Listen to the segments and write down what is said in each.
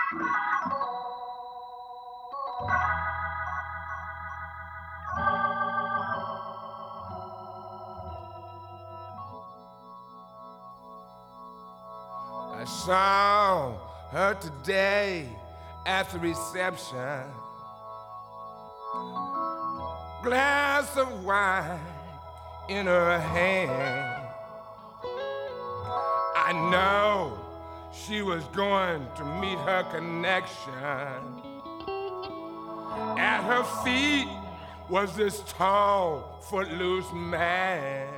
I saw her today at the reception. Glass of wine in her hand. I know she was going to meet her connection. At her feet was this tall, footloose man.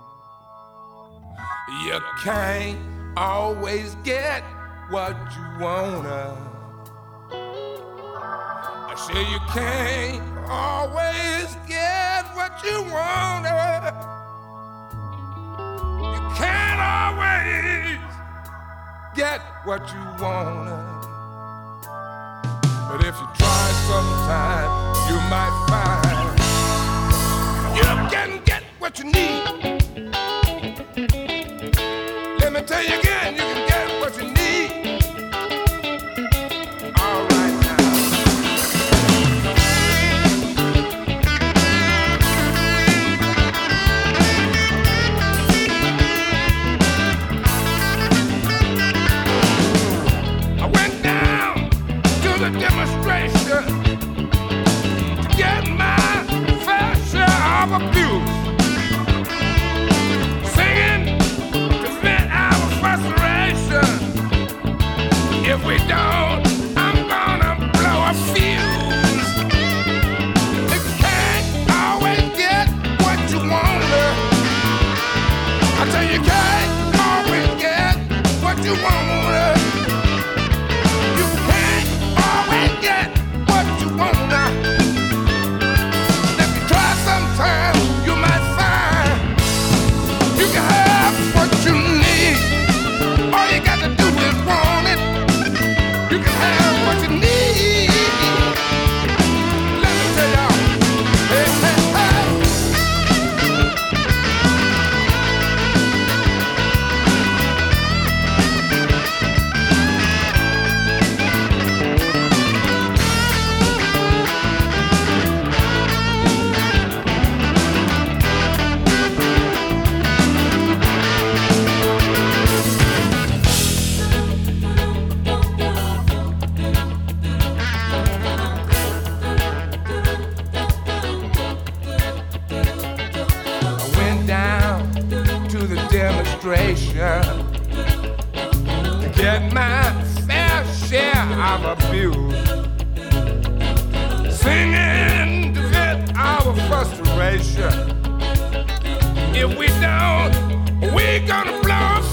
You can't always get what you wanna. I say you can't always get what you wanna. You can't always get what you wanna. But if you try sometime, you might find you can get what you need. Let me tell you again, you can get what you need. All right now. I went down to the demonstration to get my fair share of abuse. If we don't, I'm gonna blow a fuse. You can't always get what you wanna. I tell you, can't always get what you wanna. You can't always get what you wanna. If you try sometime, you might find you can have what you need. All you got to do is want it. You can have what you need. Let me tell y'all. Hey, hey, hey. Demonstration to get my fair share of abuse, singing to vent our frustration. If we don't, we're gonna blow